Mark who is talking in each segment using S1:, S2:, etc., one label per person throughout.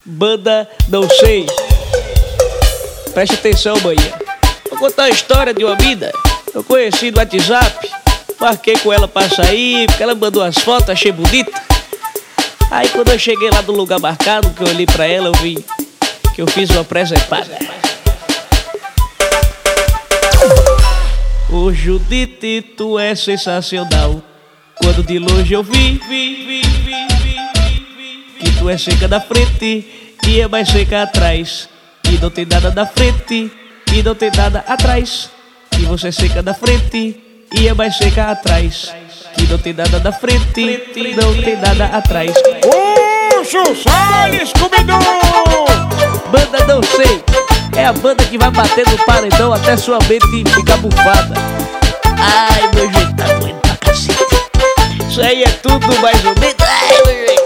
S1: Banda Não Sei. Preste atenção, manhã. Vou contar a história de uma mina. Eu conheci no WhatsApp. Marquei com ela pra sair, porque ela mandou as fotos, achei bonita. Aí quando eu cheguei lá no lugar marcado, que eu olhei pra ela, eu vi que eu fiz uma presepada. Ô Judite, tu é sensacional. Quando de longe eu vi que tu é seca da frente e é mais seca atrás. E não tem nada da frente e não tem nada atrás. E você é seca da frente e é mais seca atrás. Que não tem nada da frente e não tem nada atrás.
S2: Salles, Scooby-Doo!
S1: Banda Não Sei é a banda que vai bater no paredão até sua mente ficar bufada. Ai, meu jeito tá doendo pra cacete. Isso aí é tudo mais ou menos. Ai, meu jeito.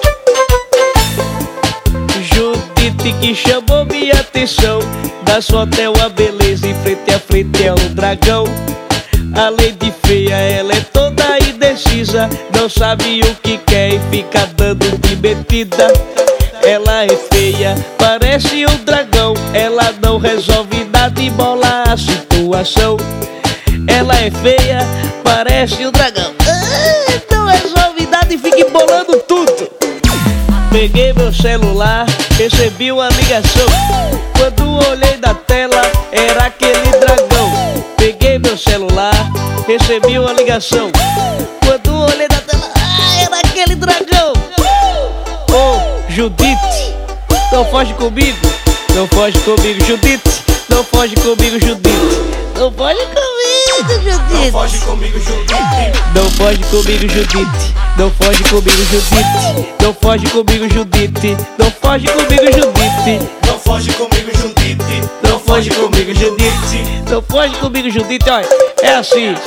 S1: Judite que chamou minha atenção. Das fotos é uma beleza, em frente a frente é um dragão. Além de feia, ela é toda indecisa. Não sabe o que quer e fica dando de metida. Ela é feia, parece um dragão. Ela não resolve nada e bola a situação. Ela é feia, parece um dragão. Não resolve nada e fica embolando tudo. Peguei meu celular, recebi uma ligação. Quando olhei na tela, era aquele dragão. Peguei meu celular, recebi uma ligação. Quando olhei na tela, era aquele dragão. Ô, Judite, não foge comigo. Não foge comigo, Judite. Não foge comigo, Judite. Não foge comigo, Judite.
S2: Não foge comigo, Judite.
S1: Não foge comigo, Judite. Não foge comigo, Judite. Não foge comigo, Judite. Não foge comigo, Judite.
S2: Não foge comigo, Judite.
S1: Não foge comigo, Judite. Não foge comigo, Judite. Olha, é assim.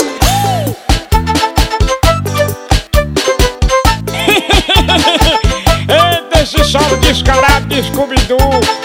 S2: Eita, esse solo descarado de Scooby-Doo!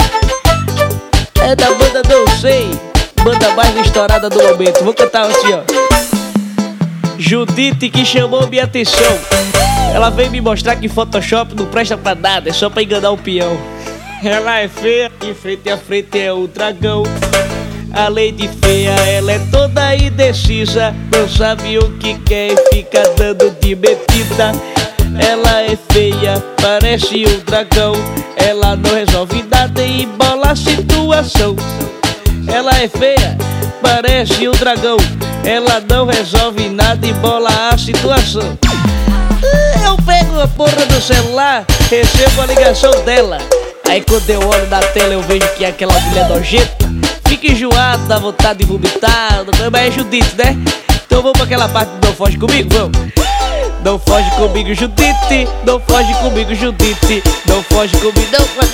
S1: É da banda Não Sei, banda mais estourada do momento. Vou cantar assim, ó. Judite que chamou minha atenção. Ela veio me mostrar que Photoshop não presta pra nada, é só pra enganar o peão. Ela é feia, de frente a frente é o dragão. Além de feia, ela é toda indecisa. Não sabe o que quer e fica dando de metida. Ela é feia, parece um dragão. Ela não resolve nada e embola a situação. Ela é feia, parece um dragão. Ela não resolve nada e bola a situação. Eu pego a porra do celular, recebo a ligação dela. Aí quando eu olho na tela eu vejo que é aquela mulher nojenta. Fica enjoado, dá vontade de vomitar. Mas é Judite, né? Então vamos pra aquela parte do Não Foge Comigo, vamos. Não foge comigo, Judite. Não foge comigo, Judite. Não foge comigo, não foge.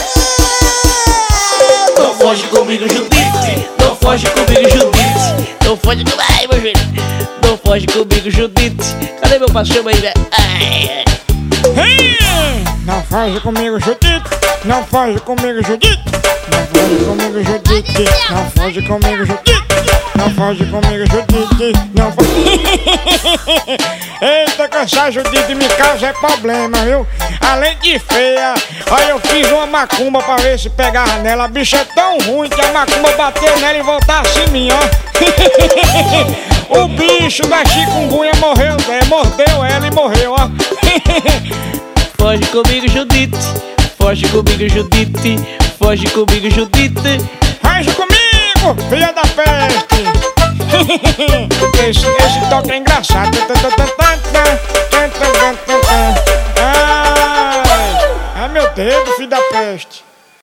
S2: Não foge comigo, Judite.
S1: Não foge comigo, Judite. Não foge comigo, ai, meu filho. Não foge comigo, Judite. Cadê meu parceiro aí, velho? Ai, ai.
S2: Não foge comigo, Judite. Não foge comigo, Judite. Não foge comigo, Judite. Não foge comigo, Judite. Não foge comigo, Judite. Não foge. Eita, que essa Judite me causa é problema, viu? Além de feia, aí eu fiz uma macumba pra ver se pegava nela. A bicha é tão ruim que a macumba bateu nela e voltasse em mim, ó. O bicho da chikungunya morreu, mordeu ela e morreu, ó.
S1: Foge comigo, Judite. Foge comigo, Judite. Foge comigo, Judite.
S2: Foge comigo, filha da peste. Esse toque é engraçado. Ai, meu dedo, filho da peste.